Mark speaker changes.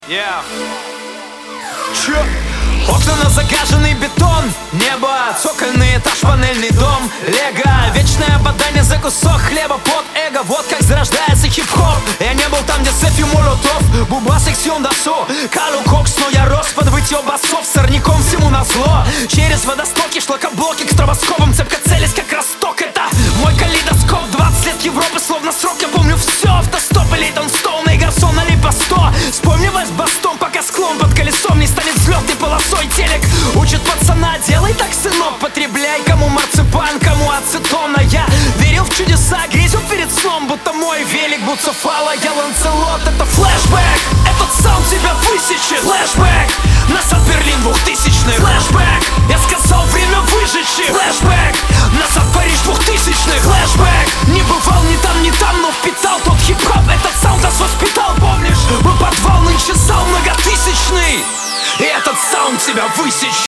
Speaker 1: Чё? Окна на загаженный бетон, небо, цокольный этаж, панельный дом, лего, вечное бадание за кусок хлеба под эго. Вот как зарождается хип-хоп. Я не был там, где Сефи Молотов, Буба Сексион Дасо, Калу Кокс, но я рос под вытье басов, сорняком всему назло. Через водостоки, шлакоблоки к стробоскопам, цепко целясь как росток. Это мой калейдоскоп, 20 лет Европы, словно срок. Я помню все, автостоп, Лейтон Стоун и Гарсон, али по 100. Вспомнилась бастом, пока склон под колесом не станет взлетной полосой. Телек учит пацана, делай так, сынок, потребляй. Кому марципан, кому ацетон. А я верил в чудеса, грезил перед сном, будто мой велик Буцефала, я Ланцелот. Это флешбэк, этот саунд тебя высечет. Флешбэк, назад Берлин 2000-х. Флешбэк, я сказал, время выжечь. Флешбэк, назад Париж 2000-х. Флешбэк, не бывал ни там, но впитал тот хип-хоп. Этот саунд нас воспитал, помнишь? Мы подвал, нынче зал многотысячный, и этот саунд тебя высечет.